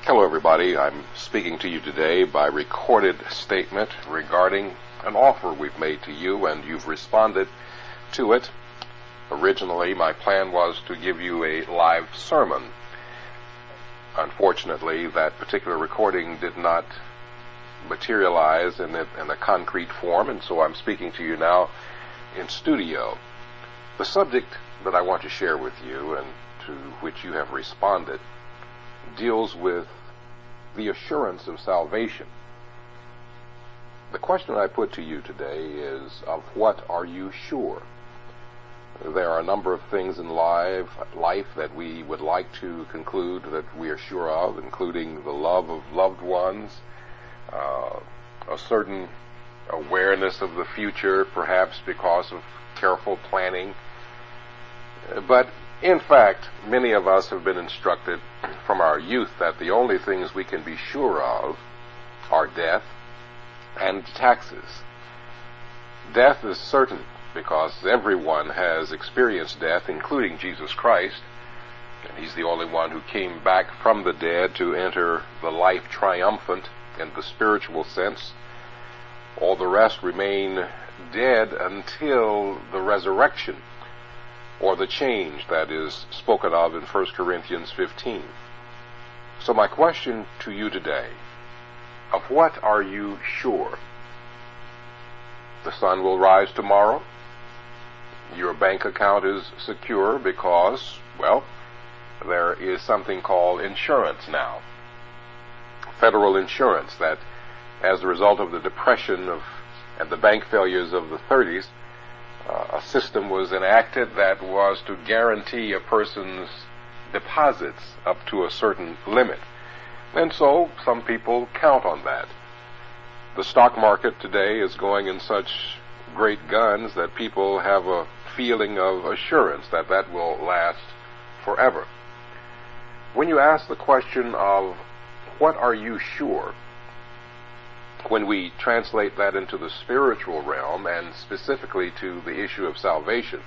Hello everybody, I'm speaking to you today by recorded statement regarding an offer we've made to you and you've responded to it. Originally my plan was to give you a live sermon. Unfortunately that particular recording did not materialize in a concrete form, and so I'm speaking to you now in studio. The subject that I want to share with you and to which you have responded deals with the assurance of salvation. The question I put to you today is, of what are you sure? There are a number of things in life that we would like to conclude that we are sure of, including the love of loved ones, a certain awareness of the future, perhaps because of careful planning. But in fact, many of us have been instructed from our youth that the only things we can be sure of are death and taxes. Death is certain because everyone has experienced death, including Jesus Christ, and He's the only one who came back from the dead to enter the life triumphant in the spiritual sense. All the rest remain dead until the resurrection, or the change that is spoken of in 1 Corinthians 15. So my question to you today, of what are you sure? The sun will rise tomorrow. Your bank account is secure because, well, there is something called insurance now. Federal insurance that, as a result of the depression and the bank failures of the 30s, a system was enacted that was to guarantee a person's deposits up to a certain limit. And so some people count on that. The stock market today is going in such great guns that people have a feeling of assurance that that will last forever. When you ask the question of what are you sure, when we translate that into the spiritual realm and specifically to the issue of salvation,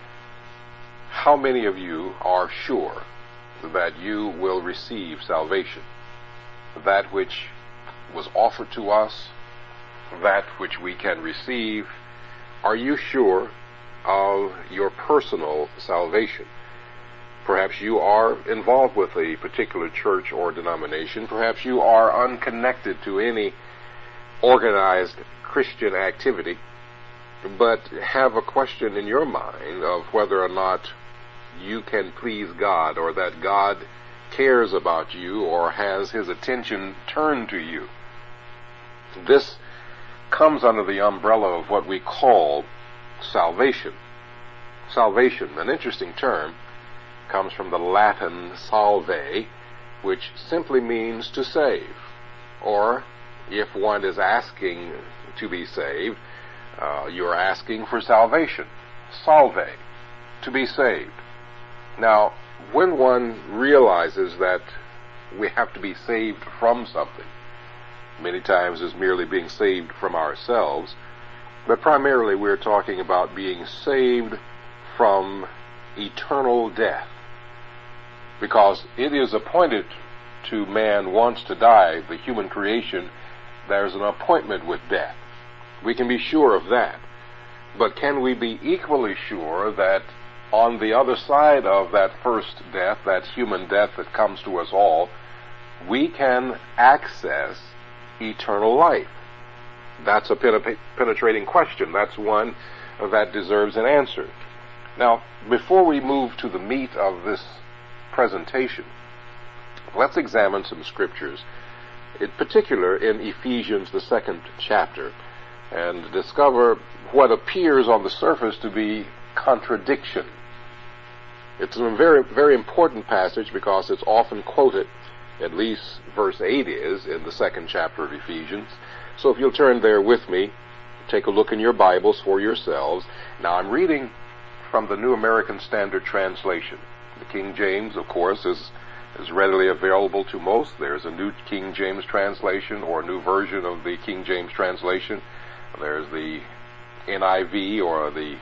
how many of you are sure that you will receive salvation? That which was offered to us, that which we can receive, are you sure of your personal salvation? Perhaps you are involved with a particular church or denomination. Perhaps you are unconnected to any organized Christian activity, but have a question in your mind of whether or not you can please God, or that God cares about you or has His attention turned to you. This comes under the umbrella of what we call salvation. Salvation, an interesting term, comes from the Latin salve, which simply means to save, or if one is asking to be saved, you're asking for salvation. Salve, to be saved. Now, when one realizes that we have to be saved from something, many times is merely being saved from ourselves, but primarily we're talking about being saved from eternal death. Because it is appointed to man once to die, the human creation, there's an appointment with death. We can be sure of that. But can we be equally sure that on the other side of that first death, that human death that comes to us all, we can access eternal life? That's a penetrating question. That's one that deserves an answer. Now, before we move to the meat of this presentation, let's examine some scriptures, in particular in Ephesians, the 2nd chapter, and discover what appears on the surface to be contradiction. It's a very, very important passage because it's often quoted, at least verse 8 is, in the 2nd chapter of Ephesians. So if you'll turn there with me, take a look in your Bibles for yourselves. Now I'm reading from the New American Standard Translation. The King James, of course, is readily available to most. There's a New King James translation or a new version of the King James translation. There's the NIV or the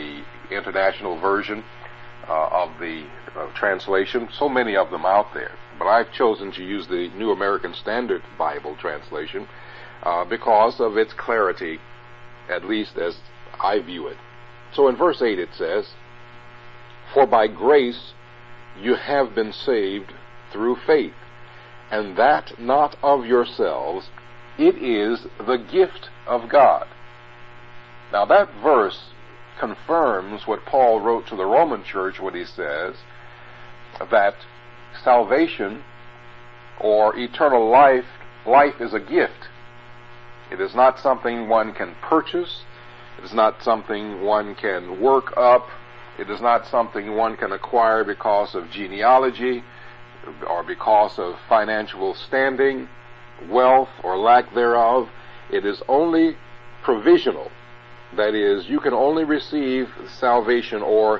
International Version of the translation. So many of them out there. but I've chosen to use the New American Standard Bible translation because of its clarity, at least as I view it. So in verse 8 it says, "For by grace you have been saved through faith, and that not of yourselves, it is the gift of God." Now that verse confirms what Paul wrote to the Roman church when he says that salvation or eternal life is a gift. It is not something one can purchase. It is not something one can work up. It is not something one can acquire because of genealogy or because of financial standing, wealth, or lack thereof. It is only provisional. That is, you can only receive salvation or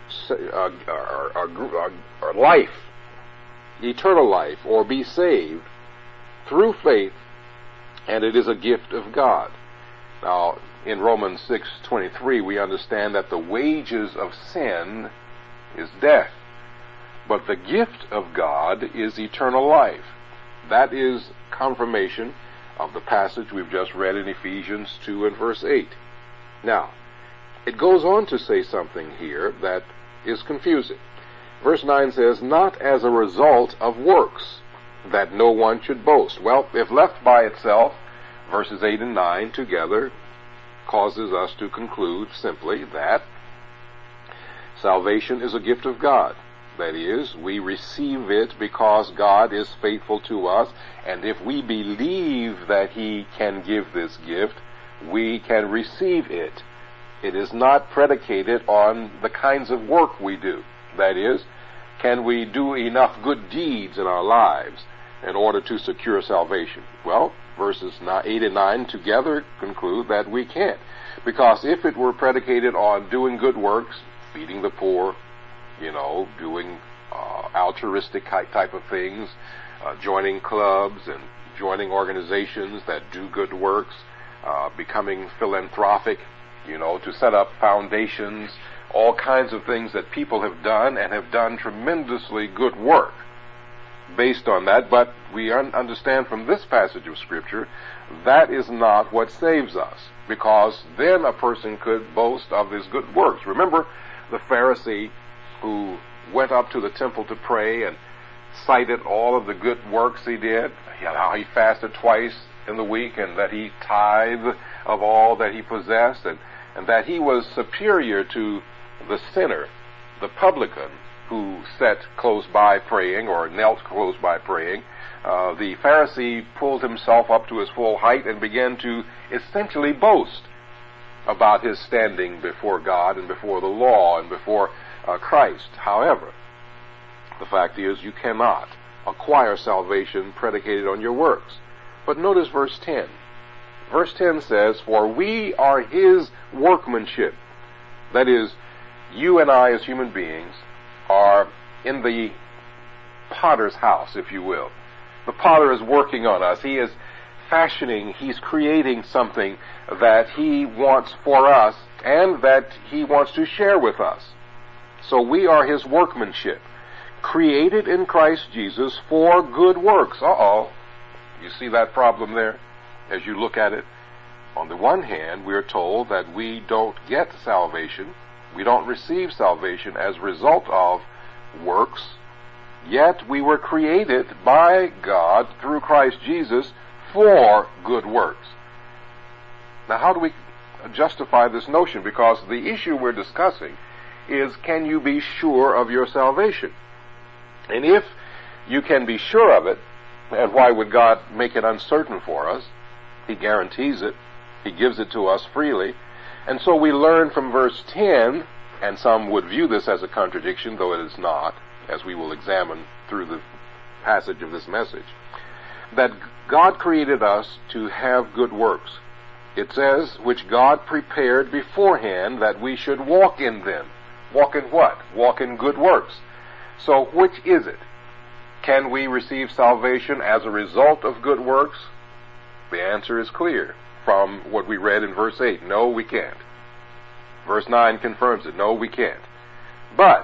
life, eternal life, or be saved through faith, and it is a gift of God. Now, in Romans 6:23, we understand that the wages of sin is death, but the gift of God is eternal life. That is confirmation of the passage we've just read in Ephesians 2 and verse 8. Now, it goes on to say something here that is confusing. Verse 9 says, "Not as a result of works, that no one should boast." Well, if left by itself, verses 8 and 9 together causes us to conclude simply that salvation is a gift of God. That is, we receive it because God is faithful to us, and if we believe that He can give this gift, we can receive it. It is not predicated on the kinds of work we do. That is, can we do enough good deeds in our lives in order to secure salvation? Well, verses 8 and 9 together conclude that we can't. Because if it were predicated on doing good works, feeding the poor, doing altruistic type of things, joining clubs and joining organizations that do good works, becoming philanthropic, to set up foundations, all kinds of things that people have done and have done tremendously good work based on that. But we understand from this passage of Scripture that is not what saves us, because then a person could boast of his good works. Remember the Pharisee who went up to the temple to pray and cited all of the good works he did, how he fasted twice in the week, and that he tithed of all that he possessed, and that he was superior to the sinner, the publican, who sat close by praying or knelt close by praying. The Pharisee pulled himself up to his full height and began to essentially boast about his standing before God and before the law and before Christ. However, the fact is you cannot acquire salvation predicated on your works. But notice verse 10. Verse 10 says, "For we are His workmanship." That is, you and I as human beings are in the potter's house, if you will. The potter is working on us. He is fashioning, He's creating something that He wants for us and that He wants to share with us. So we are His workmanship, created in Christ Jesus for good works. You see that problem there as you look at it? On the one hand, we are told that we don't get salvation, we don't receive salvation as a result of works, yet we were created by God through Christ Jesus for good works. Now, how do we justify this notion? Because the issue we're discussing is, can you be sure of your salvation? And if you can be sure of it, and why would God make it uncertain for us? He guarantees it. He gives it to us freely. And so we learn from verse 10, and some would view this as a contradiction, though it is not, as we will examine through the passage of this message, that God created us to have good works. It says, which God prepared beforehand that we should walk in them. Walk in what? Walk in good works. So which is it? Can we receive salvation as a result of good works? The answer is clear from what we read in verse 8. No, we can't. Verse 9 confirms it. No, we can't. But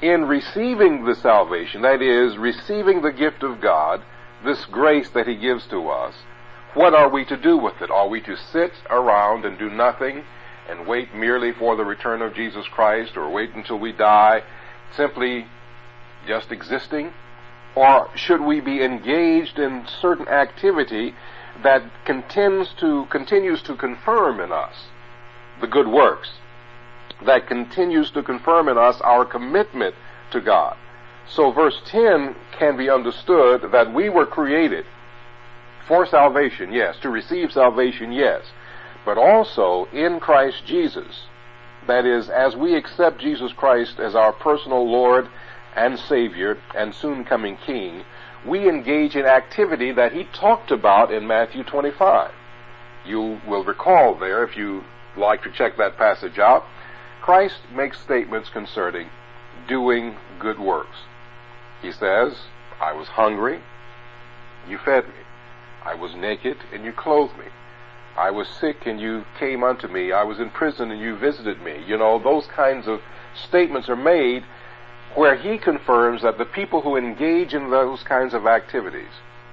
in receiving the salvation, that is, receiving the gift of God, this grace that He gives to us, what are we to do with it? Are we to sit around and do nothing and wait merely for the return of Jesus Christ, or wait until we die, simply just existing? Or should we be engaged in certain activity that continues to confirm in us the good works, that continues to confirm in us our commitment to God? So verse 10 can be understood that we were created for salvation, yes, to receive salvation, yes, but also in Christ Jesus. That is, as we accept Jesus Christ as our personal Lord and Savior and soon coming King, we engage in activity that He talked about in Matthew 25. You will recall there, if you like to check that passage out, Christ makes statements concerning doing good works. He says, I was hungry, you fed me. I was naked, and you clothed me. I was sick, and you came unto me. I was in prison, and you visited me. You know, those kinds of statements are made where He confirms that the people who engage in those kinds of activities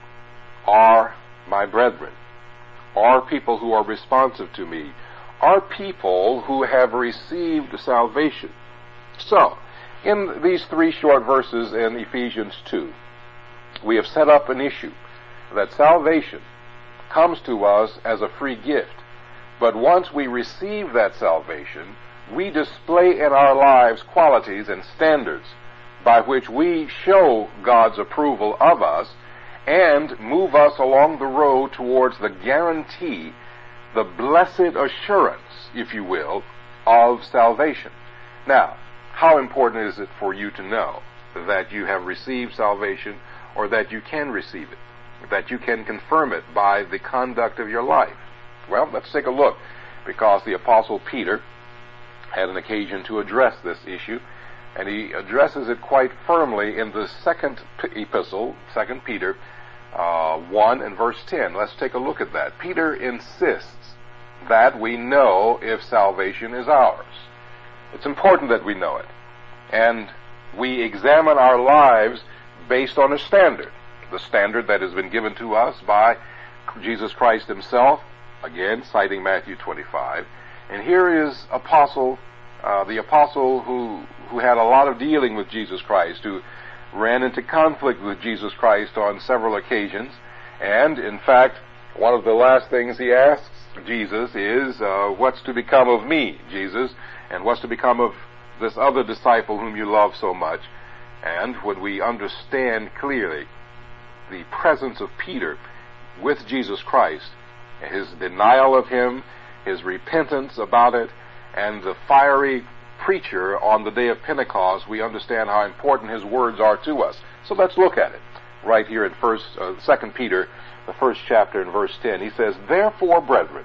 are my brethren, are people who are responsive to me, are people who have received salvation. So, in these 3 short verses in Ephesians 2, we have set up an issue that salvation comes to us as a free gift. But once we receive that salvation, we display in our lives qualities and standards by which we show God's approval of us and move us along the road towards the guarantee, the blessed assurance, if you will, of salvation. Now, how important is it for you to know that you have received salvation, or that you can receive it, that you can confirm it by the conduct of your life? Well, let's take a look, because the Apostle Peter had an occasion to address this issue, and he addresses it quite firmly in the second epistle, 2 Peter 1 and verse 10. Let's take a look at that. Peter insists that we know if salvation is ours. It's important that we know it, and we examine our lives based on a standard, the standard that has been given to us by Jesus Christ Himself, again citing Matthew 25. And here is the apostle who had a lot of dealing with Jesus Christ, who ran into conflict with Jesus Christ on several occasions, and in fact, one of the last things he asks Jesus is, what's to become of me, Jesus, and what's to become of this other disciple whom you love so much? And when we understand clearly the presence of Peter with Jesus Christ, his denial of Him, his repentance about it, and the fiery preacher on the day of Pentecost, we understand how important his words are to us. So let's look at it right here in 2 Peter, the first chapter in verse 10. He says, therefore, brethren,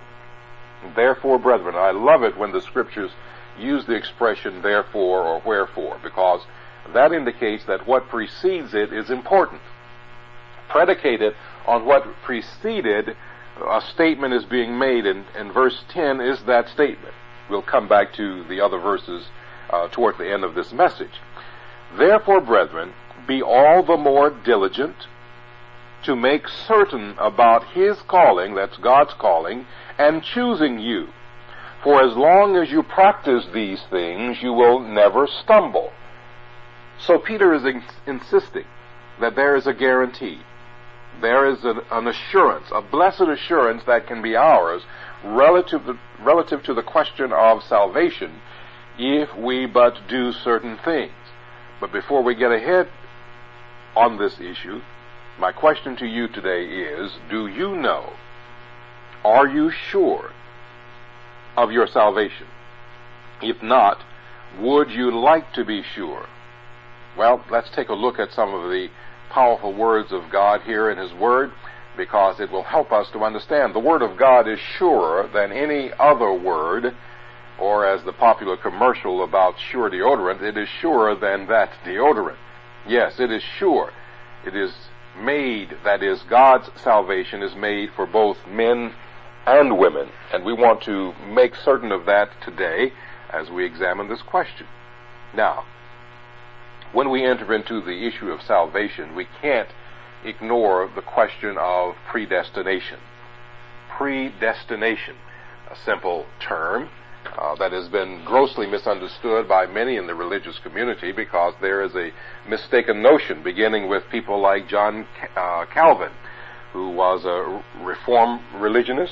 I love it when the Scriptures use the expression therefore or wherefore, because that indicates that what precedes it is important. Predicated on what preceded a statement is being made, and verse 10 is that statement. We'll come back to the other verses toward the end of this message. Therefore, brethren, be all the more diligent to make certain about His calling, that's God's calling, and choosing you. For as long as you practice these things, you will never stumble. So Peter is insisting that there is a guarantee. There is an assurance, a blessed assurance that can be ours relative to the question of salvation if we but do certain things. But before we get ahead on this issue, my question to you today is, do you know, are you sure of your salvation? If not, would you like to be sure? Well, let's take a look at some of the powerful words of God here in His Word, because it will help us to understand. The Word of God is surer than any other word, or as the popular commercial about Sure deodorant, it is surer than that deodorant. Yes, it is sure. It is made, that is, God's salvation is made for both men and women, and we want to make certain of that today as we examine this question. Now, when we enter into the issue of salvation, we can't ignore the question of predestination. Predestination, a simple term that has been grossly misunderstood by many in the religious community because there is a mistaken notion beginning with people like John Calvin, who was a Reform religionist,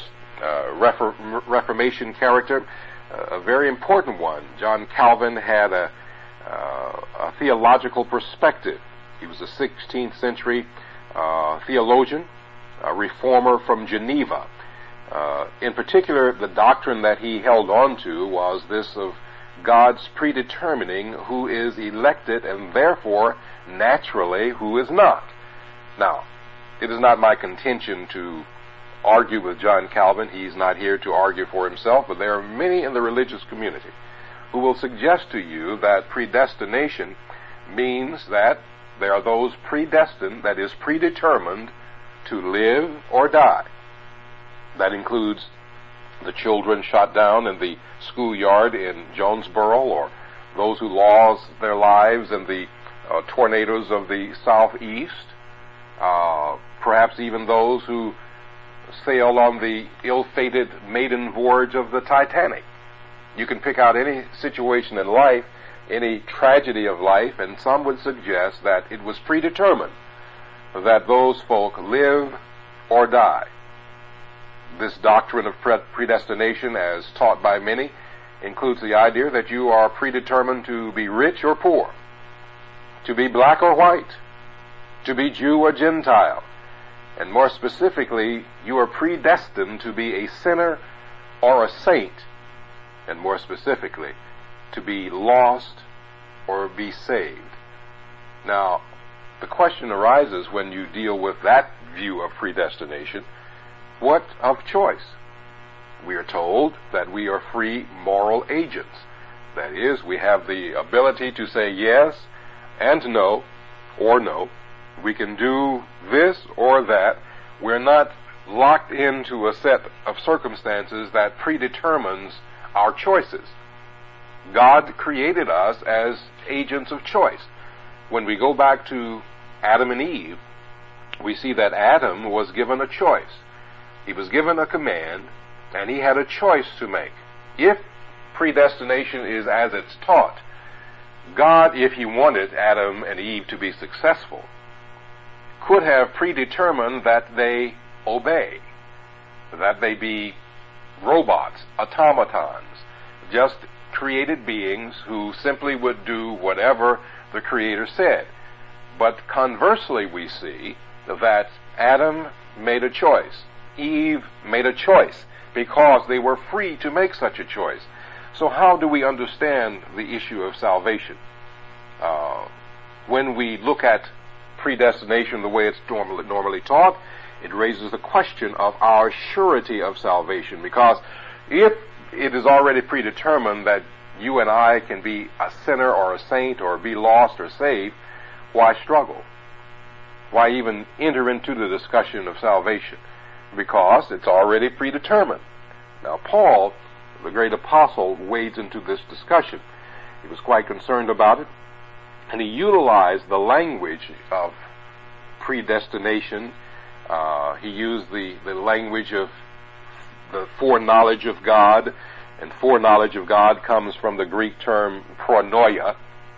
Reformation character, a very important one. John Calvin had a theological perspective. He was a 16th century theologian, a reformer from Geneva. In particular, the doctrine that he held on to was this of God's predetermining who is elected and therefore naturally who is not. Now, it is not my contention to argue with John Calvin. He's not here to argue for himself, but there are many in the religious community who will suggest to you that predestination means that there are those predestined, that is predetermined, to live or die. That includes the children shot down in the schoolyard in Jonesboro, or those who lost their lives in the tornadoes of the southeast, perhaps even those who sailed on the ill-fated maiden voyage of the Titanic. You can pick out any situation in life, any tragedy of life, and some would suggest that it was predetermined that those folk live or die. This doctrine of predestination, as taught by many, includes the idea that you are predetermined to be rich or poor, to be black or white, to be Jew or Gentile, and more specifically, you are predestined to be a sinner or a saint, and more specifically, to be lost or be saved. Now, the question arises when you deal with that view of predestination, what of choice? We are told that we are free moral agents. That is, we have the ability to say yes and no, or no. We can do this or that. We're not locked into a set of circumstances that predetermines our choices. God created us as agents of choice. When we go back to Adam and Eve, we see that Adam was given a choice. He was given a command, and he had a choice to make. If predestination is as it's taught, God, if he wanted Adam and Eve to be successful, could have predetermined that they obey, that they be robots, automatons, just created beings who simply would do whatever the Creator said. But conversely, we see that Adam made a choice. Eve made a choice because they were free to make such a choice. So how do we understand the issue of salvation? When we look at predestination the way it's normally taught, it raises the question of our surety of salvation, because if it is already predetermined that you and I can be a sinner or a saint or be lost or saved, why struggle? Why even enter into the discussion of salvation? Because it's already predetermined. Now, Paul, the great apostle, wades into this discussion. He was quite concerned about it, and he utilized the language of predestination. He used the language of the foreknowledge of God, and foreknowledge of God comes from the Greek term pronoia,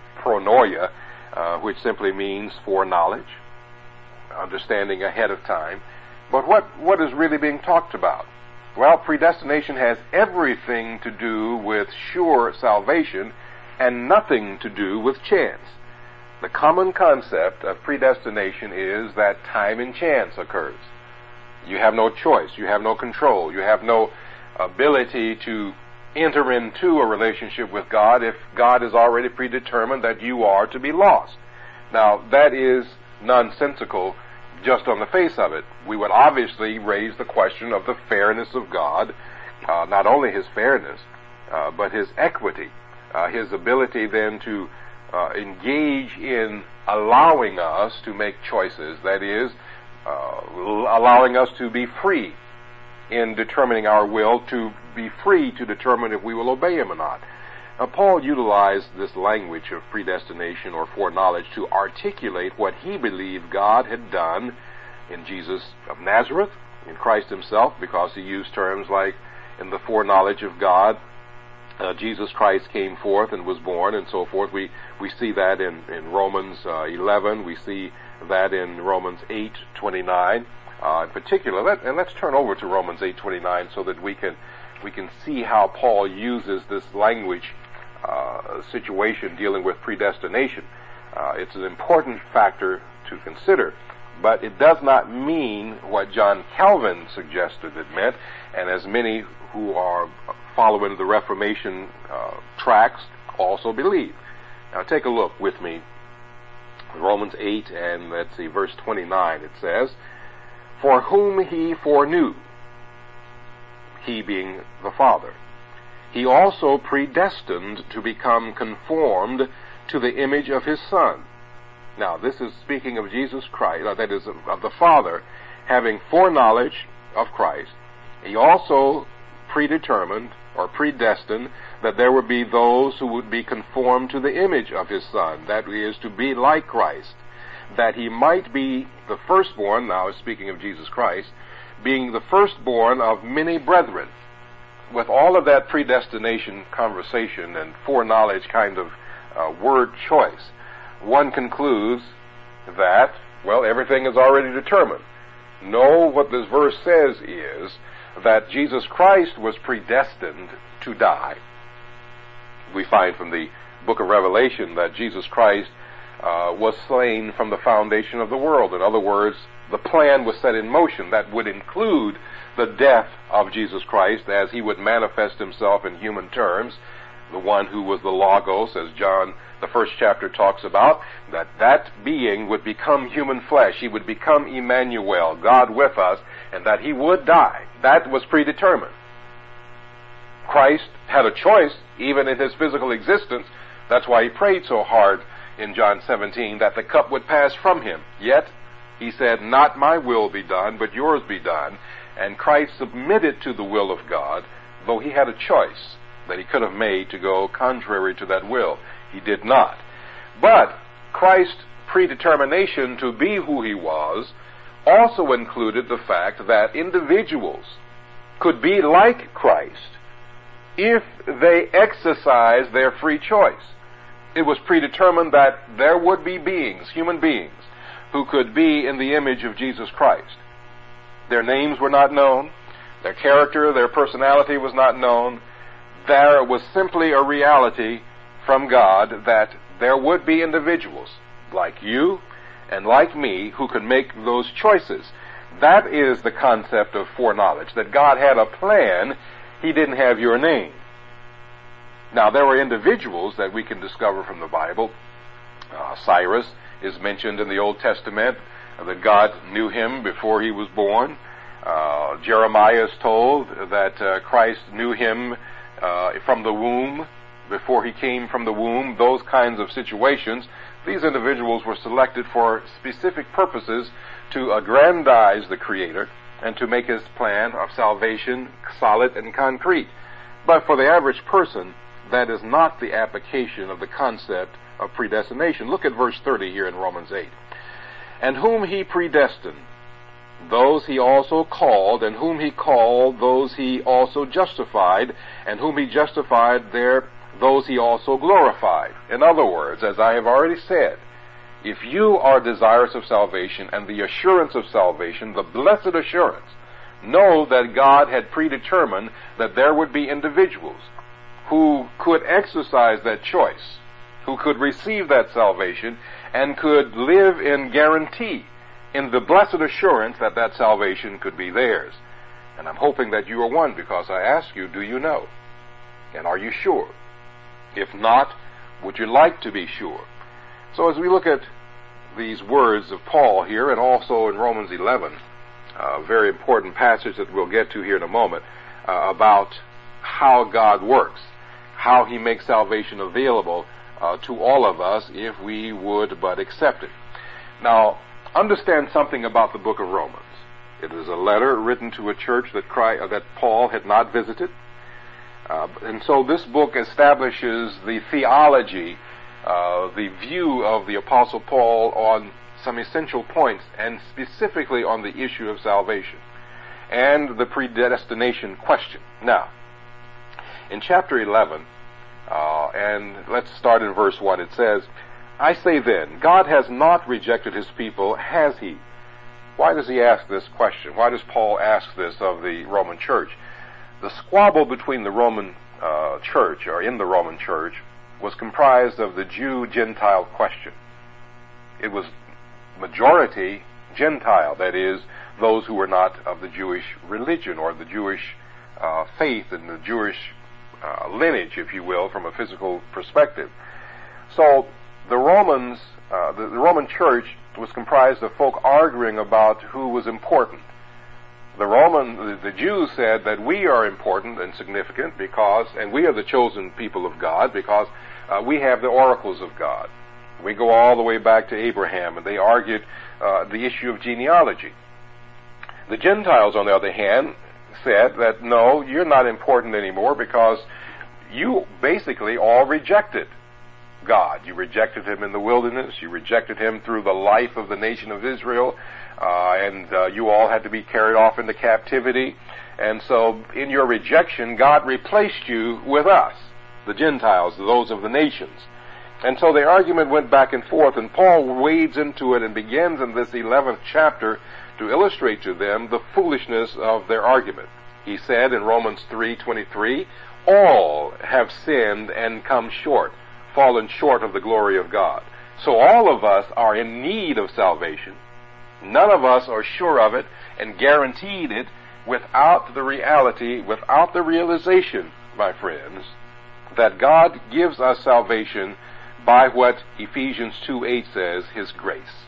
which simply means foreknowledge, understanding ahead of time. But what is really being talked about? Well, predestination has everything to do with sure salvation and nothing to do with chance. The common concept of predestination is that time and chance occurs. You have no choice. You have no control. You have no ability to enter into a relationship with God if God has already predetermined that you are to be lost. Now, that is nonsensical just on the face of it. We would obviously raise the question of the fairness of God, not only his fairness, but his equity, his ability then to engage in allowing us to make choices, that is, allowing us to be free in determining our will, to be free to determine if we will obey him or not. Paul utilized this language of predestination or foreknowledge to articulate what he believed God had done in Jesus of Nazareth, in Christ himself, because he used terms like in the foreknowledge of God, Jesus Christ came forth and was born, and so forth. We see that in Romans 11. We see that in Romans 8:29 in particular. Let's turn over to Romans 8:29 so that we can see how Paul uses this language situation dealing with predestination. It's an important factor to consider, but it does not mean what John Calvin suggested it meant, and as many who are following the Reformation tracks also believe. Now take a look with me. Romans 8 and let's see, verse 29, it says, "For whom he foreknew," he being the Father, "he also predestined to become conformed to the image of his Son." Now this is speaking of Jesus Christ, that is of the Father having foreknowledge of Christ. He also predetermined or predestined that there would be those who would be conformed to the image of his Son, that is, to be like Christ, that he might be the firstborn, now speaking of Jesus Christ, being the firstborn of many brethren. With all of that predestination conversation and foreknowledge kind of word choice, one concludes that, well, everything is already determined. No, what this verse says is that Jesus Christ was predestined to die. We find from the book of Revelation that Jesus Christ was slain from the foundation of the world. In other words, the plan was set in motion. That would include the death of Jesus Christ as he would manifest himself in human terms, the one who was the Logos, as John, the first chapter, talks about, that being would become human flesh. He would become Emmanuel, God with us, and that he would die. That was predetermined. Christ had a choice, even in his physical existence. That's why he prayed so hard in John 17 that the cup would pass from him. Yet, he said, "Not my will be done, but yours be done." And Christ submitted to the will of God, though he had a choice that he could have made to go contrary to that will. He did not. But Christ's predetermination to be who he was also included the fact that individuals could be like Christ if they exercise their free choice. It was predetermined that there would be beings, human beings, who could be in the image of Jesus Christ. Their names were not known. Their character, their personality was not known. There was simply a reality from God that there would be individuals like you and like me who could make those choices. That is the concept of foreknowledge, that God had a plan. He didn't have your name. Now, there were individuals that we can discover from the Bible. Cyrus is mentioned in the Old Testament, that God knew him before he was born. Jeremiah is told that Christ knew him from the womb, before he came from the womb. Those kinds of situations, these individuals were selected for specific purposes to aggrandize the Creator and to make his plan of salvation solid and concrete. But for the average person, that is not the application of the concept of predestination. Look at verse 30 here in Romans 8. "And whom he predestined, those he also called, and whom he called, those he also justified, and whom he justified, those he also glorified." In other words, as I have already said, if you are desirous of salvation and the assurance of salvation, the blessed assurance, know that God had predetermined that there would be individuals who could exercise that choice, who could receive that salvation, and could live in guarantee, in the blessed assurance that that salvation could be theirs. And I'm hoping that you are one, because I ask you, do you know? And are you sure? If not, would you like to be sure? So as we look at these words of Paul here, and also in Romans 11, a very important passage that we'll get to here in a moment, about how God works, how he makes salvation available to all of us if we would but accept it. Now, understand something about the book of Romans. It is a letter written to a church that Paul had not visited. And so this book establishes the theology, the view of the Apostle Paul on some essential points, and specifically on the issue of salvation and the predestination question. Now, in chapter 11, and let's start in verse 1, it says, I say then, God has not rejected his people, has he? Why does he ask this question? Why does Paul ask this of the Roman church? The squabble between the Roman church, or in the Roman church, was comprised of the Jew-Gentile question. It was majority Gentile, that is, those who were not of the Jewish religion or the Jewish faith and the Jewish lineage, if you will, from a physical perspective. So the Romans, the Roman church was comprised of folk arguing about who was important. The Jews said that we are important and significant because, and we are the chosen people of God because we have the oracles of God. We go all the way back to Abraham, and they argued the issue of genealogy. The Gentiles, on the other hand, said that no, you're not important anymore because you basically all rejected God. You rejected him in the wilderness. You rejected him through the life of the nation of Israel. And you all had to be carried off into captivity. And so in your rejection, God replaced you with us, the Gentiles, those of the nations. And so the argument went back and forth, and Paul wades into it and begins in this 11th chapter to illustrate to them the foolishness of their argument. He said in Romans 3:23, all have sinned and come short, fallen short of the glory of God. So all of us are in need of salvation. None of us are sure of it and guaranteed it without the reality, without the realization, my friends, that God gives us salvation by what Ephesians 2:8 says, his grace.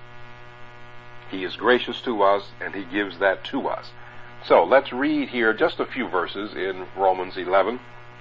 He is gracious to us, and he gives that to us. So let's read here just a few verses in Romans 11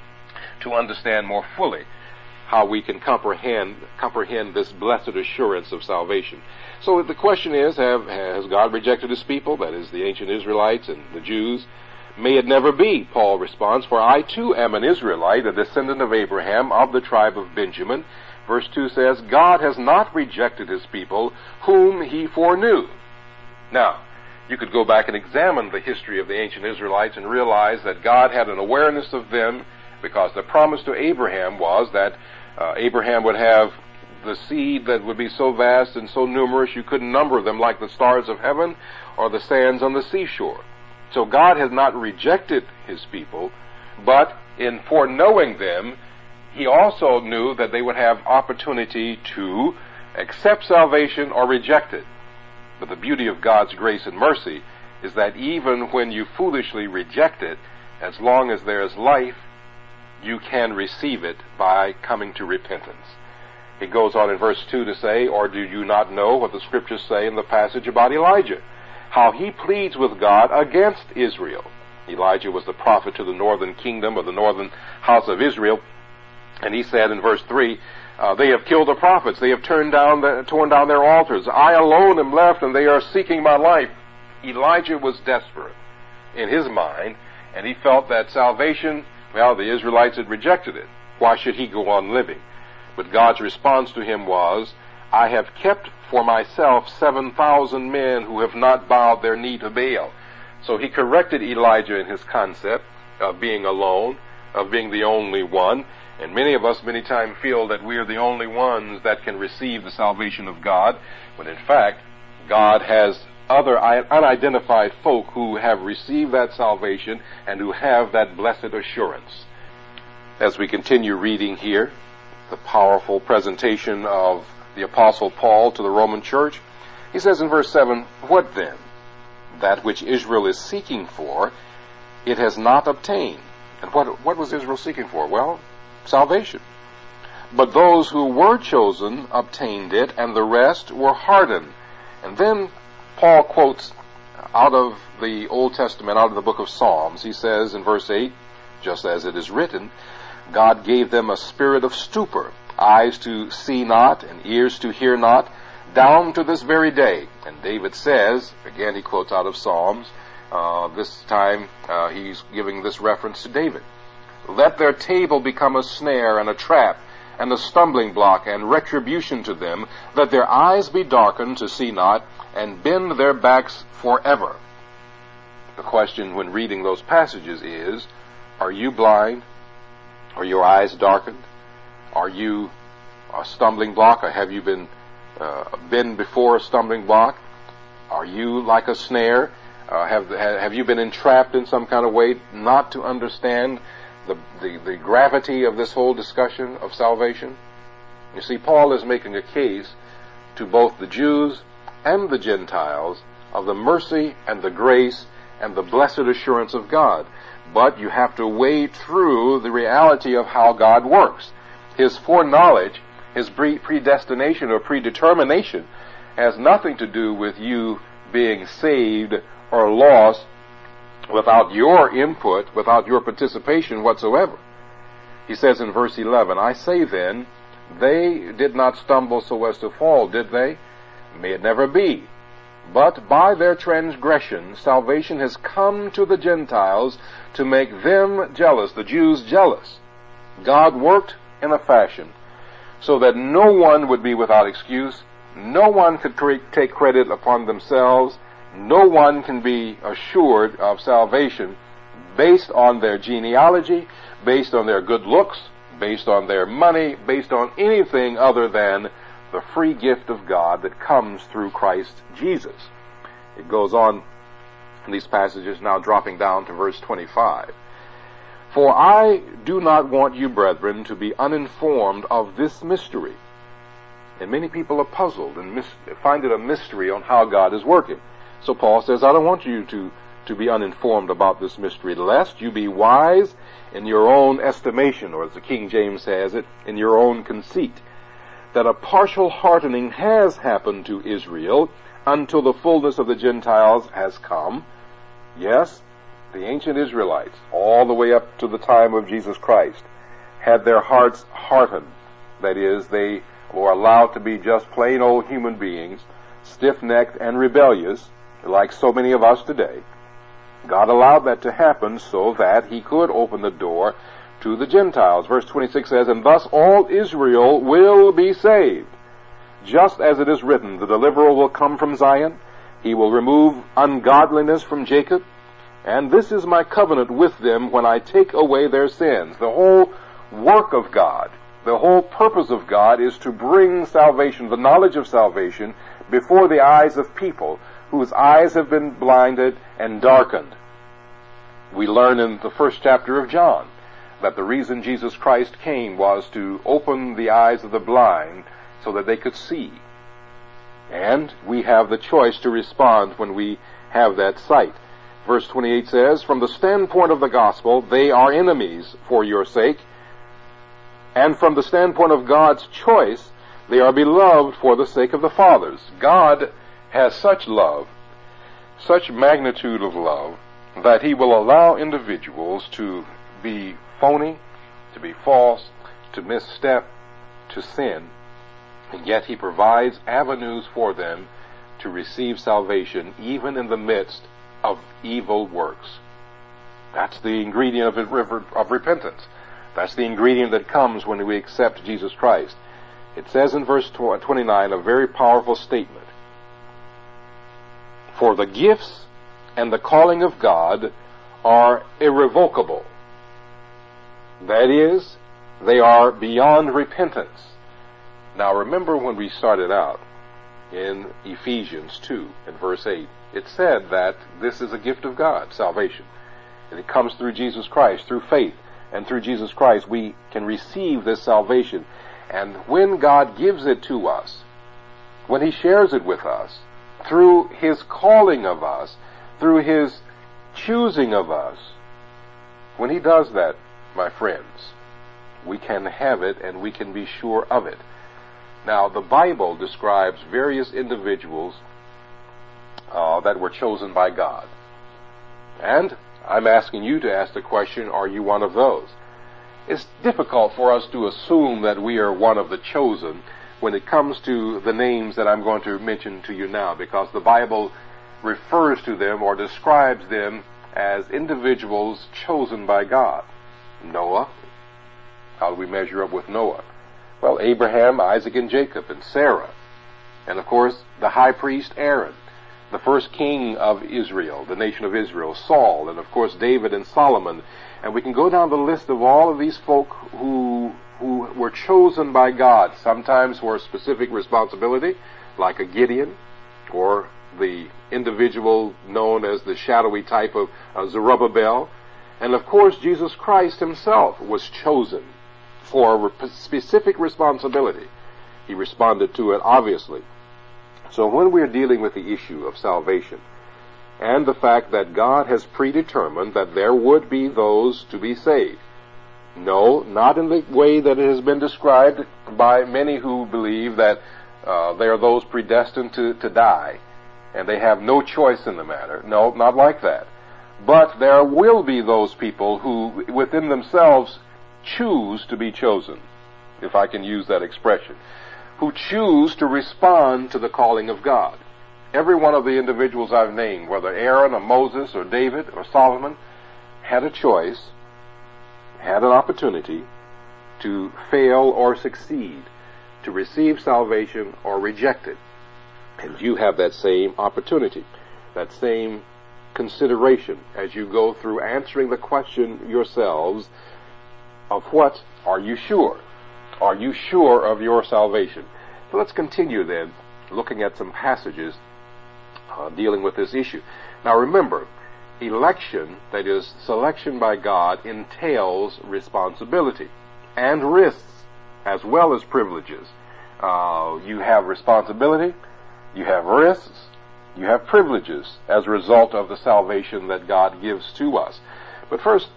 to understand more fully how we can comprehend this blessed assurance of salvation. So the question is, has God rejected his people, that is the ancient Israelites and the Jews? May it never be, Paul responds, for I too am an Israelite, a descendant of Abraham, of the tribe of Benjamin. Verse 2 says, God has not rejected his people, whom he foreknew. Now, you could go back and examine the history of the ancient Israelites and realize that God had an awareness of them because the promise to Abraham was that Abraham would have the seed that would be so vast and so numerous you couldn't number them like the stars of heaven or the sands on the seashore. So God has not rejected his people, but in foreknowing them, he also knew that they would have opportunity to accept salvation or reject it. But the beauty of God's grace and mercy is that even when you foolishly reject it, as long as there is life, you can receive it by coming to repentance. He goes on in verse 2 to say, or do you not know what the scriptures say in the passage about Elijah? How he pleads with God against Israel. Elijah was the prophet to the northern kingdom, or the northern house of Israel. And he said in verse 3, they have killed the prophets. They have torn down their altars. I alone am left, and they are seeking my life. Elijah was desperate in his mind, and he felt that salvation, well, the Israelites had rejected it. Why should he go on living? But God's response to him was, I have kept for myself 7,000 men who have not bowed their knee to Baal. So he corrected Elijah in his concept of being alone, of being the only one. And many of us many times feel that we are the only ones that can receive the salvation of God, when in fact, God has other unidentified folk who have received that salvation and who have that blessed assurance. As we continue reading here, the powerful presentation of the Apostle Paul to the Roman church, he says in verse 7, what then? That which Israel is seeking for, it has not obtained. And what was Israel seeking for? Well, salvation. But those who were chosen obtained it, and the rest were hardened. And then Paul quotes out of the Old Testament, out of the book of Psalms. He says in verse 8, just as it is written, God gave them a spirit of stupor, eyes to see not, and ears to hear not, down to this very day. And David says, again he quotes out of Psalms, this time he's giving this reference to David. Let their table become a snare and a trap and a stumbling block and retribution to them. Let their eyes be darkened to see not, and bend their backs forever. The question when reading those passages is, are you blind? Are your eyes darkened? Are you a stumbling block, or have you been before a stumbling block? Are you like a snare? Have you been entrapped in some kind of way not to understand the gravity of this whole discussion of salvation? You see, Paul is making a case to both the Jews and the Gentiles of the mercy and the grace and the blessed assurance of God. But you have to wade through the reality of how God works. His foreknowledge, his predestination or predetermination, has nothing to do with you being saved or lost without your input, without your participation whatsoever. He says in verse 11, I say then, they did not stumble so as to fall, did they? May it never be. But by their transgression, salvation has come to the Gentiles to make them jealous, the Jews jealous. God worked in a fashion so that no one would be without excuse. No one could take credit upon themselves. No one can be assured of salvation based on their genealogy, based on their good looks, based on their money, based on anything other than the free gift of God that comes through Christ Jesus. It goes on in these passages, now dropping down to verse 25. For I do not want you, brethren, to be uninformed of this mystery. And many people are puzzled and find it a mystery on how God is working. So Paul says, I don't want you to be uninformed about this mystery, lest you be wise in your own estimation, or as the King James says it, in your own conceit, that a partial heartening has happened to Israel until the fullness of the Gentiles has come. Yes, the ancient Israelites, all the way up to the time of Jesus Christ, had their hearts hardened. That is, they were allowed to be just plain old human beings, stiff-necked and rebellious, like so many of us today. God allowed that to happen so that he could open the door to the Gentiles. Verse 26 says, and thus all Israel will be saved. Just as it is written, the deliverer will come from Zion. He will remove ungodliness from Jacob. And this is my covenant with them when I take away their sins. The whole work of God, the whole purpose of God is to bring salvation, the knowledge of salvation, before the eyes of people whose eyes have been blinded and darkened. We learn in the first chapter of John that the reason Jesus Christ came was to open the eyes of the blind so that they could see. And we have the choice to respond when we have that sight. Verse 28 says, from the standpoint of the gospel, they are enemies for your sake. And from the standpoint of God's choice, they are beloved for the sake of the fathers. God has such love, such magnitude of love, that he will allow individuals to be phony, to be false, to misstep, to sin, and yet he provides avenues for them to receive salvation even in the midst of evil works. That's the ingredient of repentance. That's the ingredient that comes when we accept Jesus Christ. It says in verse 29 a very powerful statement. For the gifts and the calling of God are irrevocable. That is, they are beyond repentance. Now remember when we started out in Ephesians 2 and verse 8, it said that this is a gift of God, salvation. And it comes through Jesus Christ, through faith. And through Jesus Christ we can receive this salvation. And when God gives it to us, when he shares it with us, through his calling of us, through his choosing of us, when he does that, my friends, we can have it and we can be sure of it. Now, the Bible describes various individuals that were chosen by God. And I'm asking you to ask the question, are you one of those? It's difficult for us to assume that we are one of the chosen when it comes to the names that I'm going to mention to you now, because the Bible refers to them or describes them as individuals chosen by God. Noah. How do we measure up with Noah? Well, Abraham, Isaac, and Jacob, and Sarah. And of course, the high priest Aaron, the first king of Israel, the nation of Israel, Saul, and of course David and Solomon. And we can go down the list of all of these folk who were chosen by God, sometimes for a specific responsibility, like a Gideon, or the individual known as the shadowy type of Zerubbabel. And of course, Jesus Christ himself was chosen for a specific responsibility. He responded to it, obviously. So when we're dealing with the issue of salvation, and the fact that God has predetermined that there would be those to be saved, no, not in the way that it has been described by many who believe that they are those predestined to die, and they have no choice in the matter. No, not like that. But there will be those people who, within themselves, choose to be chosen, if I can use that expression, who choose to respond to the calling of God. Every one of the individuals I've named, whether Aaron or Moses or David or Solomon, had a choice, had an opportunity to fail or succeed, to receive salvation or reject it. And you have that same opportunity, that same consideration as you go through answering the question yourselves of what are you sure? Are you sure of your salvation? So let's continue then, looking at some passages dealing with this issue. Now remember, election, that is, selection by God, entails responsibility and risks as well as privileges. You have responsibility, you have risks, you have privileges as a result of the salvation that God gives to us. But first,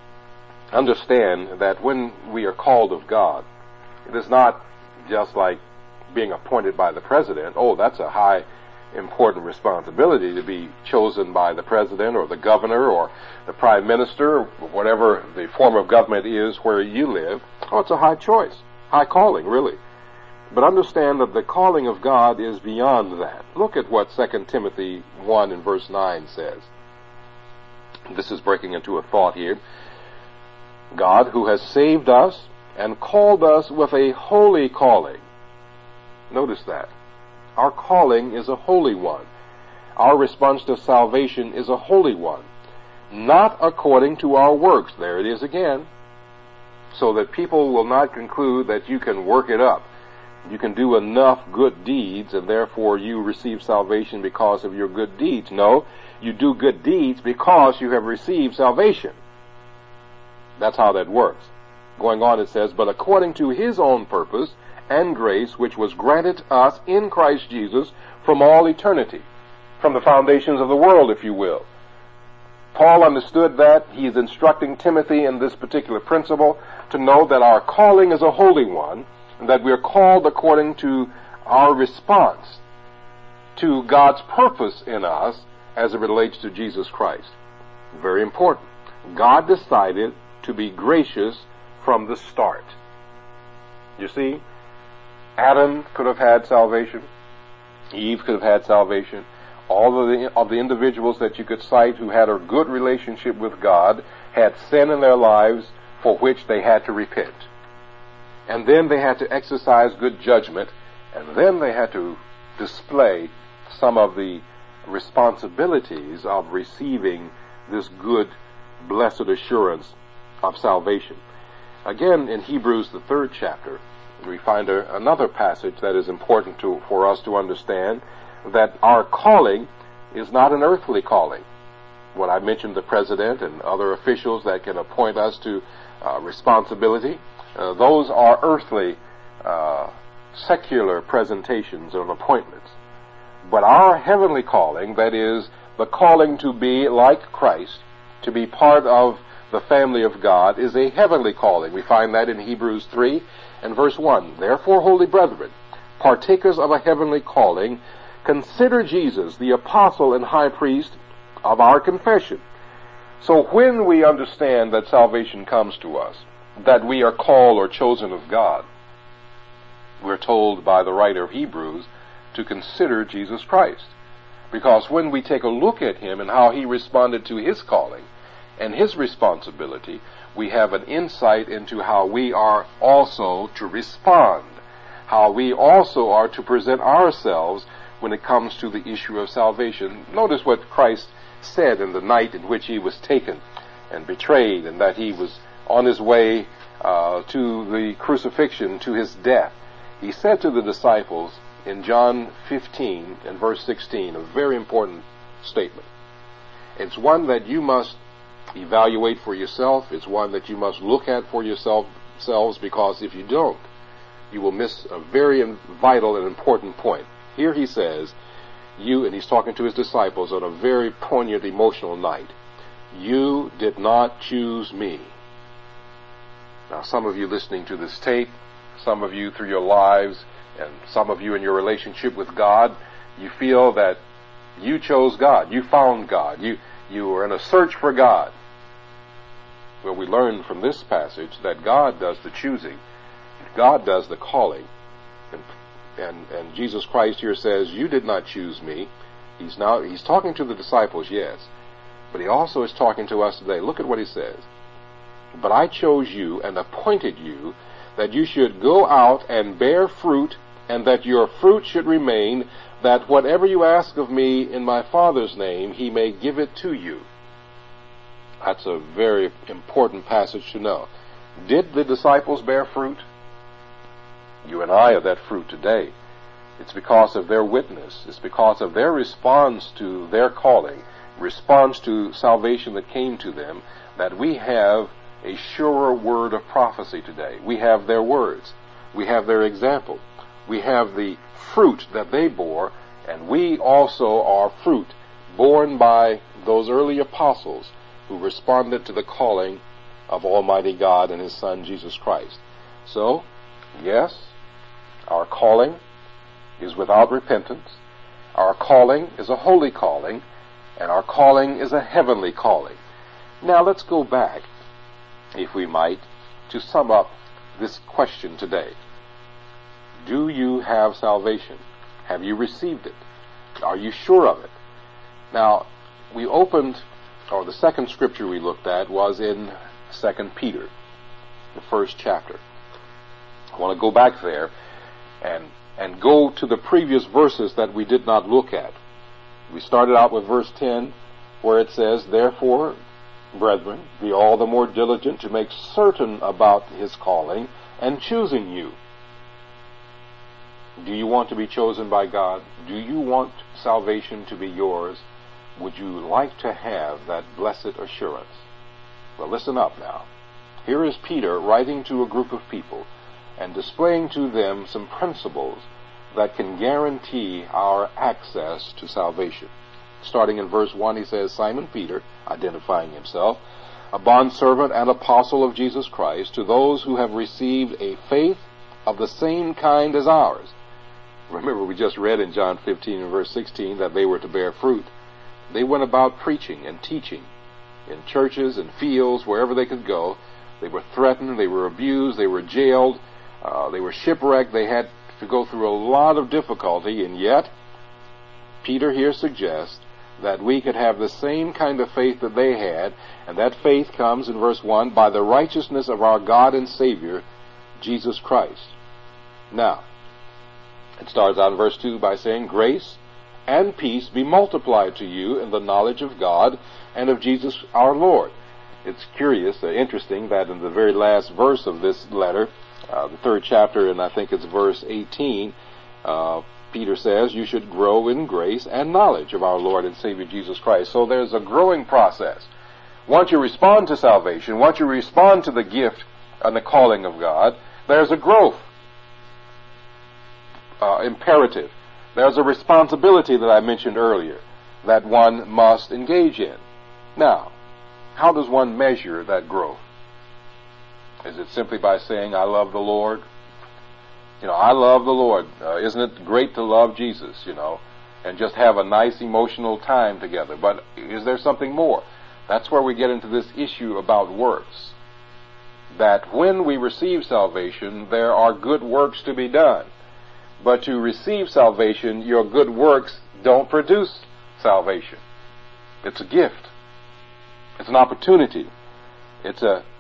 understand that when we are called of God, it is not just like being appointed by the president. Oh, that's a high, important responsibility to be chosen by the president or the governor or the prime minister, or whatever the form of government is where you live. Oh, it's a high choice, high calling, really. But understand that the calling of God is beyond that. Look at what 2 Timothy 1 and verse 9 says. This is breaking into a thought here. God, who has saved us and called us with a holy calling. Notice that. Our calling is a holy one. Our response to salvation is a holy one. Not according to our works. There it is again. So that people will not conclude that you can work it up. You can do enough good deeds and therefore you receive salvation because of your good deeds. No, you do good deeds because you have received salvation. That's how that works. Going on it says, but according to his own purpose and grace, which was granted us in Christ Jesus from all eternity, from the foundations of the world, if you will. Paul understood that. He is instructing Timothy in this particular principle to know that our calling is a holy one, and that we are called according to our response to God's purpose in us as it relates to Jesus Christ. Very important. God decided to be gracious from the start. You see, Adam could have had salvation. Eve could have had salvation. All of the individuals that you could cite who had a good relationship with God had sin in their lives for which they had to repent. And then they had to exercise good judgment, and then they had to display some of the responsibilities of receiving this good, blessed assurance of salvation. Again, in Hebrews, the 3rd chapter, we find another passage that is important for us to understand, that our calling is not an earthly calling. When I mentioned the president and other officials that can appoint us to responsibility, those are earthly, secular presentations of appointments. But our heavenly calling, that is, the calling to be like Christ, to be part of the family of God, is a heavenly calling. We find that in Hebrews 3 and verse 1. Therefore, holy brethren, partakers of a heavenly calling, consider Jesus, the apostle and high priest of our confession. So when we understand that salvation comes to us, that we are called or chosen of God, we're told by the writer of Hebrews to consider Jesus Christ. Because when we take a look at him and how he responded to his calling and his responsibility, we have an insight into how we are also to respond, how we also are to present ourselves when it comes to the issue of salvation. Notice what Christ said in the night in which he was taken and betrayed, and that he was on his way to the crucifixion, to his death. He said to the disciples in John 15 and verse 16, a very important statement. It's one that you must evaluate for yourself. It's one that you must look at for yourselves, because if you don't, you will miss a very vital and important point. Here he says, and he's talking to his disciples on a very poignant emotional night, you did not choose me. Now, some of you listening to this tape, some of you through your lives, and some of you in your relationship with God, you feel that you chose God, you found God, you were in a search for God. Well, we learn from this passage that God does the choosing, God does the calling, and Jesus Christ here says, you did not choose me. He's talking to the disciples, yes, but he also is talking to us today. Look at what he says. But I chose you and appointed you that you should go out and bear fruit, and that your fruit should remain, that whatever you ask of me in my Father's name, he may give it to you. That's a very important passage to know. Did the disciples bear fruit? You and I are that fruit today. It's because of their witness. It's because of their response to their calling, response to salvation that came to them, that we have a surer word of prophecy today. We have their words. We have their example. We have the fruit that they bore, and we also are fruit borne by those early apostles who responded to the calling of Almighty God and His Son, Jesus Christ. So, yes, our calling is without repentance. Our calling is a holy calling, and our calling is a heavenly calling. Now let's go back, if we might, to sum up this question today. Do you have salvation? Have you received it? Are you sure of it? Now, the second scripture we looked at was in 2 Peter, the first chapter. I want to go back there and go to the previous verses that we did not look at. We started out with verse 10, where it says, therefore, brethren, be all the more diligent to make certain about his calling and choosing you. Do you want to be chosen by God? Do you want salvation to be yours? Would you like to have that blessed assurance? Well, listen up now. Here is Peter writing to a group of people and displaying to them some principles that can guarantee our access to salvation. Starting in verse 1, he says, Simon Peter, identifying himself, a bondservant and apostle of Jesus Christ, to those who have received a faith of the same kind as ours. Remember, we just read in John 15 and verse 16 that they were to bear fruit. They went about preaching and teaching in churches and fields, wherever they could go. They were threatened, they were abused, they were jailed, they were shipwrecked, they had to go through a lot of difficulty, and yet Peter here suggests that we could have the same kind of faith that they had, and that faith comes in verse 1 by the righteousness of our God and Savior, Jesus Christ. Now, it starts out in verse 2 by saying, grace and peace be multiplied to you in the knowledge of God and of Jesus our Lord. It's curious, interesting, that in the very last verse of this letter, the third chapter, and I think it's verse 18, Peter says, you should grow in grace and knowledge of our Lord and Savior Jesus Christ. So there's a growing process. Once you respond to salvation, once you respond to the gift and the calling of God, there's a growth imperative. There's a responsibility that I mentioned earlier that one must engage in. Now, how does one measure that growth? Is it simply by saying, I love the Lord? I love the Lord. Isn't it great to love Jesus, and just have a nice emotional time together? But is there something more? That's where we get into this issue about works. That when we receive salvation, there are good works to be done. But to receive salvation, your good works don't produce salvation. It's a gift. It's an opportunity. It's a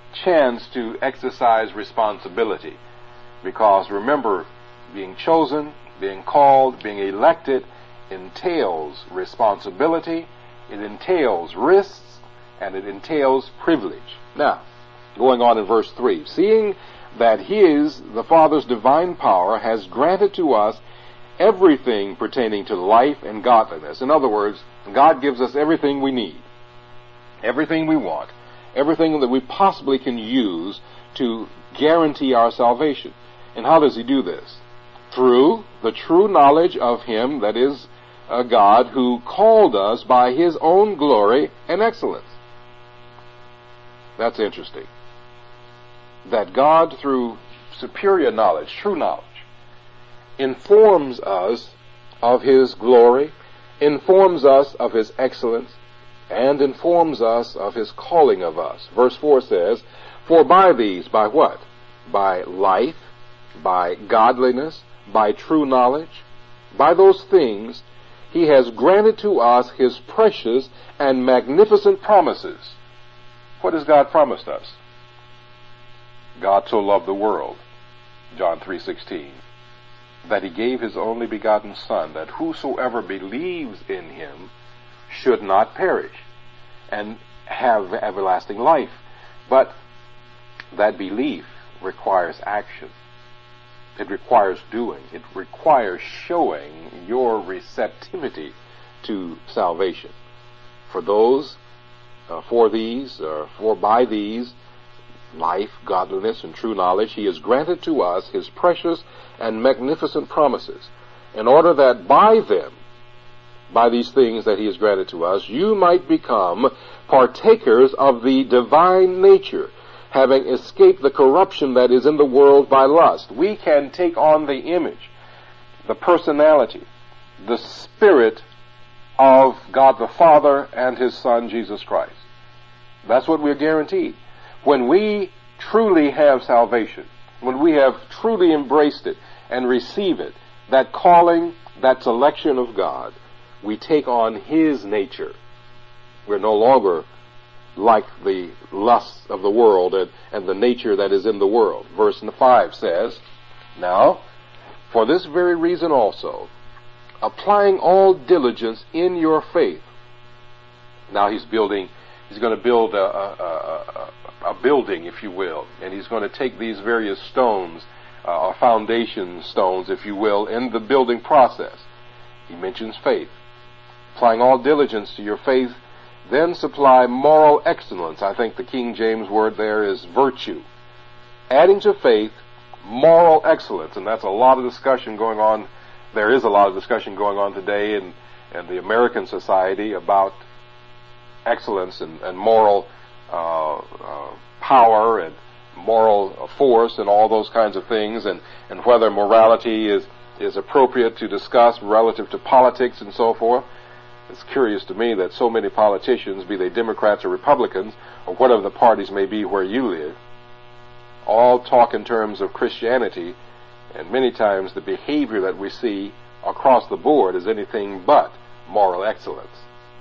chance to exercise responsibility. Because remember, being chosen, being called, being elected entails responsibility, it entails risks, and it entails privilege. Now, going on in verse 3, seeing that the Father's divine power, has granted to us everything pertaining to life and godliness. In other words, God gives us everything we need, everything we want, everything that we possibly can use to guarantee our salvation. And how does He do this? Through the true knowledge of Him, that is, a God who called us by His own glory and excellence. That's interesting. That God, through superior knowledge, true knowledge, informs us of His glory, informs us of His excellence, and informs us of His calling of us. Verse 4 says, for by these, by what? By life, by godliness, by true knowledge, by those things, He has granted to us His precious and magnificent promises. What has God promised us? God so loved the world, John 3:16, that He gave His only begotten Son, that whosoever believes in Him should not perish and have everlasting life. But that belief requires action. It requires doing. It requires showing your receptivity to salvation. For by these, life, godliness, and true knowledge, He has granted to us His precious and magnificent promises, in order that by them, by these things that He has granted to us, you might become partakers of the divine nature, having escaped the corruption that is in the world by lust. We can take on the image, the personality, the spirit of God the Father and His Son, Jesus Christ. That's what we're guaranteed. When we truly have salvation, when we have truly embraced it and receive it, that calling, that selection of God, we take on His nature. We're no longer like the lusts of the world and the nature that is in the world. Verse 5 says, now, for this very reason also, applying all diligence in your faith. Now He's going to build a building, if you will, and He's going to take these various stones, or foundation stones, if you will, in the building process. He mentions faith. Applying all diligence to your faith, then supply moral excellence. I think the King James word there is virtue. Adding to faith, moral excellence, and that's a lot of discussion going on. There is a lot of discussion going on today in the American society about excellence and moral power and moral force and all those kinds of things, and whether morality is appropriate to discuss relative to politics and so forth. It's curious to me that so many politicians, be they Democrats or Republicans, or whatever the parties may be where you live, all talk in terms of Christianity, and many times the behavior that we see across the board is anything but moral excellence.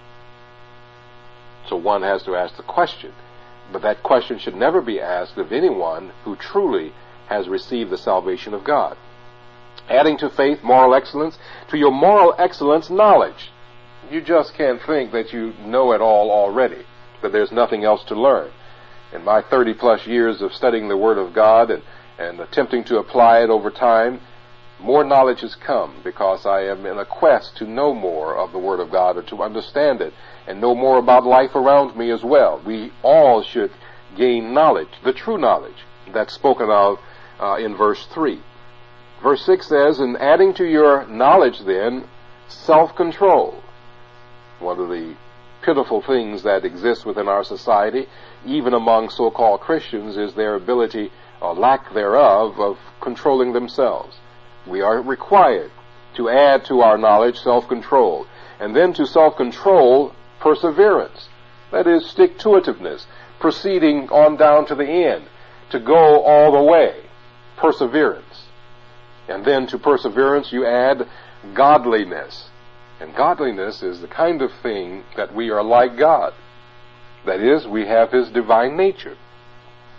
So one has to ask the question, but that question should never be asked of anyone who truly has received the salvation of God. Adding to faith moral excellence, to your moral excellence knowledge. You just can't think that you know it all already, that there's nothing else to learn. In my 30 plus years of studying the Word of God and attempting to apply it over time, more knowledge has come because I am in a quest to know more of the Word of God, or to understand it and know more about life around me as well. We all should gain knowledge, the true knowledge that's spoken of in verse 3. Verse 6 says, and adding to your knowledge then, self-control. One of the pitiful things that exists within our society, even among so-called Christians, is their ability, or lack thereof, of controlling themselves. We are required to add to our knowledge self-control, and then to self-control perseverance. That is, stick-to-itiveness, proceeding on down to the end, to go all the way, perseverance. And then to perseverance you add godliness. And godliness is the kind of thing that we are like God. That is, we have His divine nature.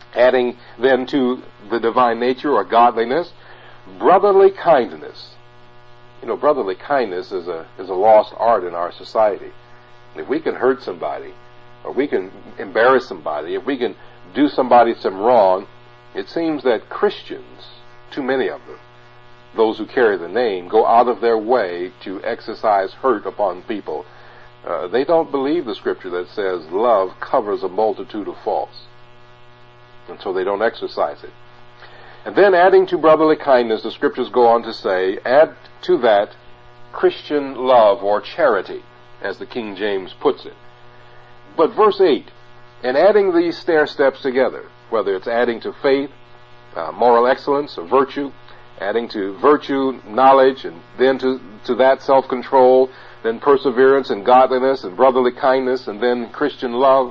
Adding then to the divine nature or godliness, brotherly kindness. You know, brotherly kindness is a lost art in our society. If we can hurt somebody, or we can embarrass somebody, if we can do somebody some wrong, it seems that Christians, too many of them, those who carry the name, go out of their way to exercise hurt upon people. They don't believe the scripture that says love covers a multitude of faults. And so they don't exercise it. And then adding to brotherly kindness, the scriptures go on to say, add to that Christian love or charity, as the King James puts it. But verse 8, and adding these stair steps together, whether it's adding to faith, moral excellence, or virtue, adding to virtue, knowledge, and then to that self-control, then perseverance and godliness and brotherly kindness, and then Christian love.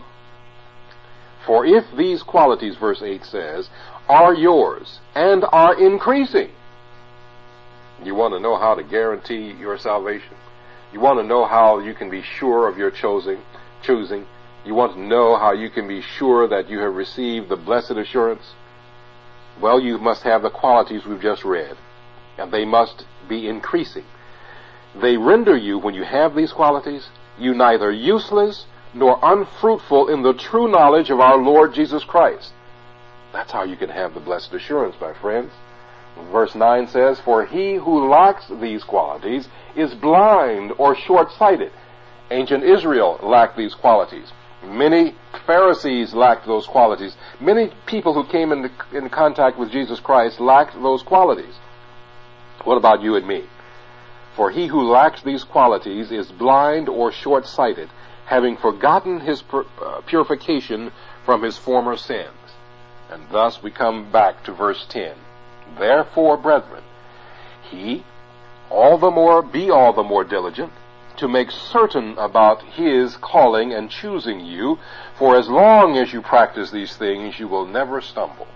For if these qualities, verse 8 says, are yours and are increasing. You want to know how to guarantee your salvation? You want to know how you can be sure of your choosing? You want to know how you can be sure that you have received the blessed assurance? Well, you must have the qualities we've just read, and they must be increasing. They render you, when you have these qualities, you neither useless nor unfruitful in the true knowledge of our Lord Jesus Christ. That's how you can have the blessed assurance, my friends. Verse 9 says, for he who lacks these qualities is blind or short-sighted. Ancient Israel lacked these qualities. Many Pharisees lacked those qualities. Many people who came in contact with Jesus Christ lacked those qualities. What about you and me? For he who lacks these qualities is blind or short-sighted, having forgotten his purification from his former sins. And thus we come back to verse 10. Therefore, brethren, be all the more diligent to make certain about his calling and choosing you, for as long as you practice these things, you will never stumble.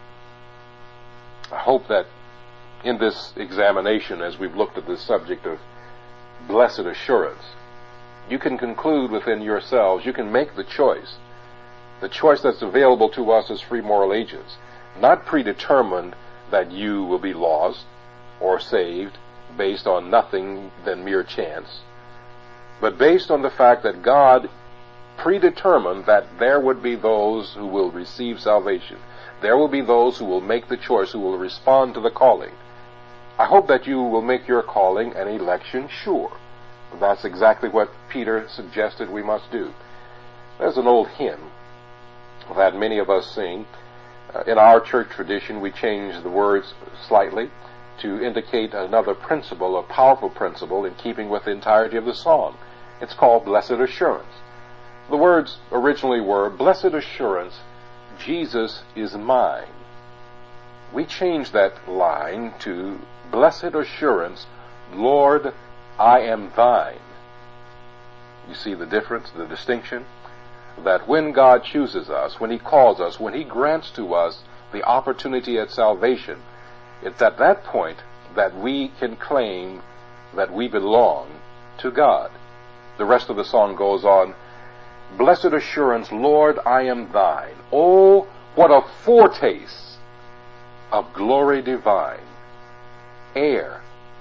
I hope that in this examination, as we've looked at this subject of blessed assurance, you can conclude within yourselves, you can make the choice that's available to us as free moral agents, not predetermined that you will be lost or saved based on nothing than mere chance, but based on the fact that God predetermined that there would be those who will receive salvation. There will be those who will make the choice, who will respond to the calling. I hope that you will make your calling and election sure. That's exactly what Peter suggested we must do. There's an old hymn that many of us sing. In our church tradition, we change the words slightly to indicate another principle, a powerful principle in keeping with the entirety of the song. It's called Blessed Assurance. The words originally were, Blessed Assurance, Jesus is mine. We changed that line to, Blessed Assurance, Lord, I am thine. You see the difference, the distinction? That when God chooses us, when he calls us, when he grants to us the opportunity at salvation, it's at that point that we can claim that we belong to God. The rest of the song goes on, Blessed assurance, Lord, I am thine. Oh, what a foretaste of glory divine. Heir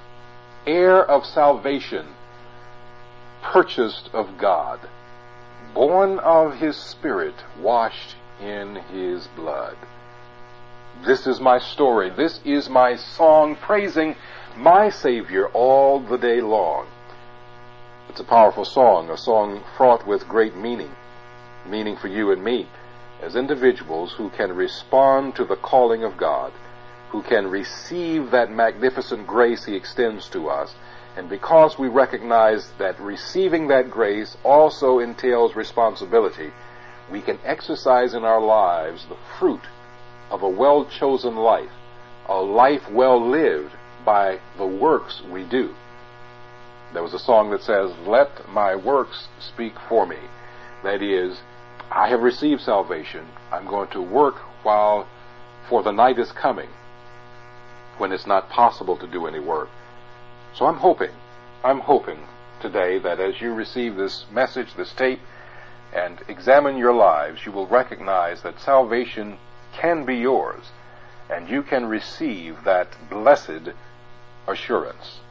of salvation, purchased of God, born of his Spirit, washed in his blood. This is my story. This is my song, praising my Savior all the day long. It's a powerful song, a song fraught with great meaning for you and me as individuals who can respond to the calling of God, who can receive that magnificent grace he extends to us. And because we recognize that receiving that grace also entails responsibility, we can exercise in our lives the fruit of a well-chosen life, a life well lived by the works we do. There was a song that says, let my works speak for me. That is, I have received salvation. I'm going to work for the night is coming, when it's not possible to do any work. So I'm hoping today that as you receive this message, this tape, and examine your lives, you will recognize that salvation can be yours, and you can receive that blessed assurance.